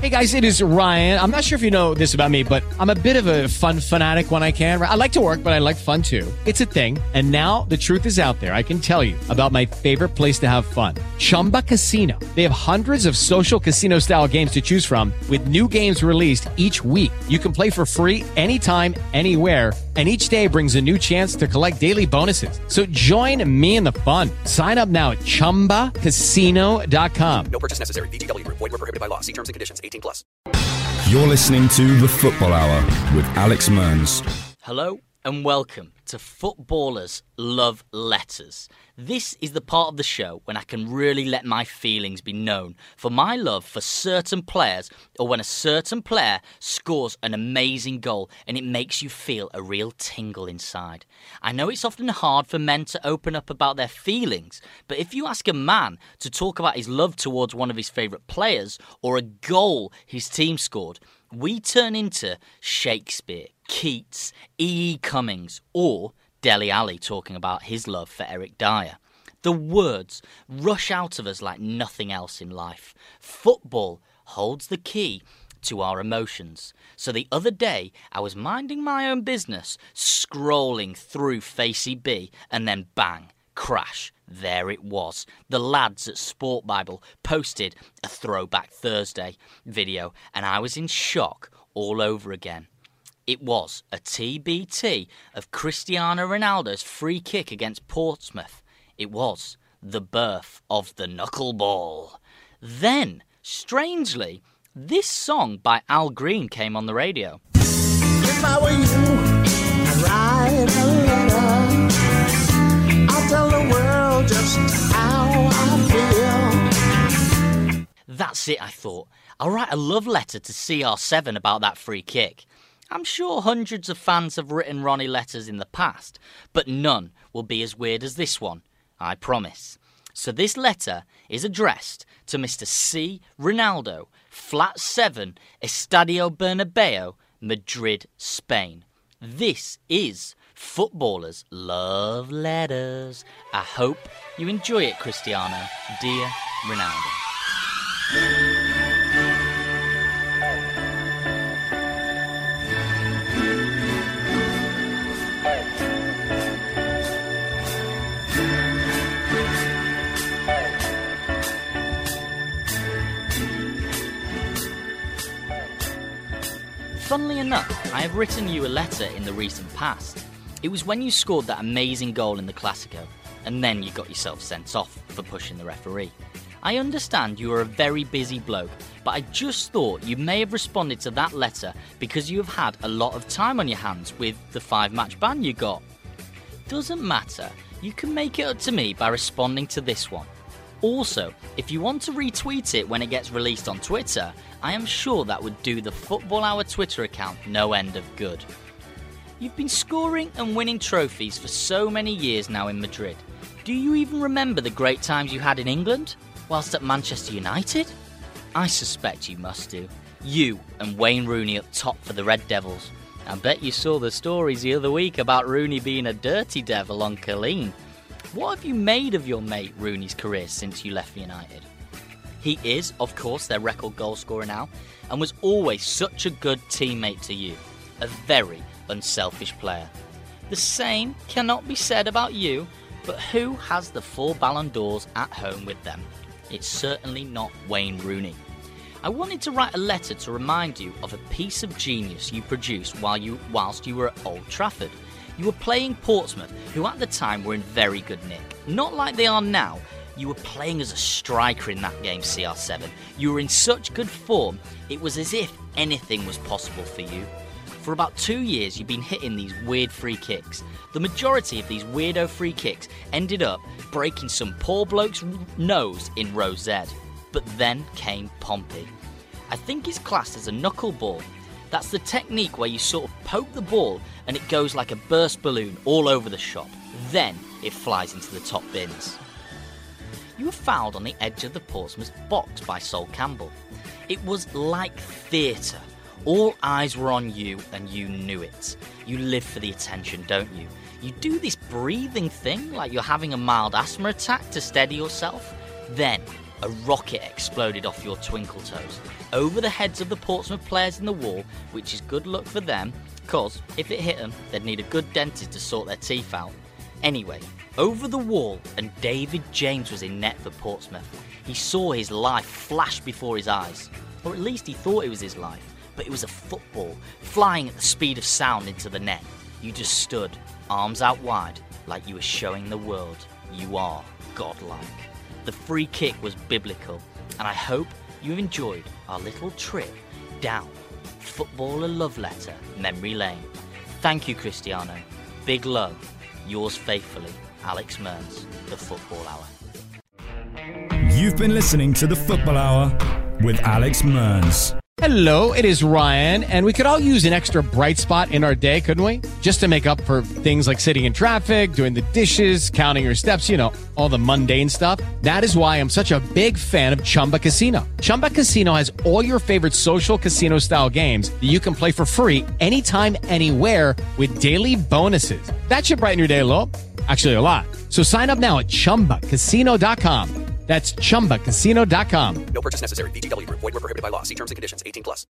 Hey guys, it is Ryan. I'm not sure if you know this about me, but I'm a bit of a fun fanatic when I can. I like to work, but I like fun too. It's a thing. And now the truth is out there. I can tell you about my favorite place to have fun. Chumba Casino. They have hundreds of social casino style games to choose from with new games released each week. You can play for free anytime, anywhere. And each day brings a new chance to collect daily bonuses. So join me in the fun. Sign up now at ChumbaCasino.com. No purchase necessary. VGW Group. Void where prohibited by law. See terms and conditions. 18+. You're listening to The Football Hour with Alex Mearns. Hello and welcome to Footballers Love Letters. This is the part of the show when I can really let my feelings be known for my love for certain players, or when a certain player scores an amazing goal and it makes you feel a real tingle inside. I know it's often hard for men to open up about their feelings, but if you ask a man to talk about his love towards one of his favourite players or a goal his team scored, we turn into Shakespeare, Keats, E.E. Cummings, or Dele Alli talking about his love for Eric Dyer. The words rush out of us like nothing else in life. Football holds the key to our emotions. So the other day, I was minding my own business, scrolling through Facey B, and then bang, crash, there it was. The lads at Sport Bible posted a Throwback Thursday video, and I was in shock all over again. It was a TBT of Cristiano Ronaldo's free kick against Portsmouth. It was the birth of the knuckleball. Then, strangely, this song by Al Green came on the radio. If I were you, I'd write a letter. I'll tell the world just how I feel. That's it, I thought. I'll write a love letter to CR7 about that free kick. I'm sure hundreds of fans have written Ronnie letters in the past, but none will be as weird as this one, I promise. So this letter is addressed to Mr. C. Ronaldo, Flat 7, Estadio Bernabeu, Madrid, Spain. This is Footballers Love Letters. I hope you enjoy it, Cristiano. Dear Ronaldo. Funnily enough, I have written you a letter in the recent past. It was when you scored that amazing goal in the Classico, and then you got yourself sent off for pushing the referee. I understand you are a very busy bloke, but I just thought you may have responded to that letter because you have had a lot of time on your hands with the 5-match ban you got. Doesn't matter, you can make it up to me by responding to this one. Also, if you want to retweet it when it gets released on Twitter, I am sure that would do the Football Hour Twitter account no end of good. You've been scoring and winning trophies for so many years now in Madrid. Do you even remember the great times you had in England, whilst at Manchester United? I suspect you must do. You and Wayne Rooney up top for the Red Devils. I bet you saw the stories the other week about Rooney being a dirty devil on Colleen. What have you made of your mate Rooney's career since you left United? He is, of course, their record goal scorer now, and was always such a good teammate to you. A very unselfish player. The same cannot be said about you, but who has the 4 Ballon d'Ors at home with them? It's certainly not Wayne Rooney. I wanted to write a letter to remind you of a piece of genius you produced whilst you were at Old Trafford. You were playing Portsmouth, who at the time were in very good nick. Not like they are now. You were playing as a striker in that game, CR7. You were in such good form, it was as if anything was possible for you. For about 2 years, you've been hitting these weird free kicks. The majority of these weirdo free kicks ended up breaking some poor bloke's nose in row Z. But then came Pompey. I think it's classed as a knuckleball. That's the technique where you sort of poke the ball and it goes like a burst balloon all over the shop. Then it flies into the top bins. You were fouled on the edge of the Portsmouth box by Sol Campbell. It was like theatre. All eyes were on you and you knew it. You live for the attention, don't you? You do this breathing thing like you're having a mild asthma attack to steady yourself. Then a rocket exploded off your twinkle toes, over the heads of the Portsmouth players in the wall, which is good luck for them, cause if it hit them, they'd need a good dentist to sort their teeth out. Anyway, over the wall, and David James was in net for Portsmouth. He saw his life flash before his eyes, or at least he thought it was his life, but it was a football flying at the speed of sound into the net. You just stood, arms out wide, like you were showing the world you are godlike. The free kick was biblical, and I hope you've enjoyed our little trip down Footballer Love Letter Memory Lane. Thank you, Cristiano. Big love. Yours faithfully, Alex Mearns, The Football Hour. You've been listening to The Football Hour with Alex Mearns. Hello, it is Ryan, and we could all use an extra bright spot in our day, couldn't we? Just to make up for things like sitting in traffic, doing the dishes, counting your steps, you know, all the mundane stuff. That is why I'm such a big fan of Chumba Casino. Chumba Casino has all your favorite social casino-style games that you can play for free anytime, anywhere with daily bonuses. That should brighten your day a little. Actually, a lot. So sign up now at ChumbaCasino.com. That's ChumbaCasino.com. No purchase necessary. VGW Group. Void where prohibited by law. See terms and conditions. 18+.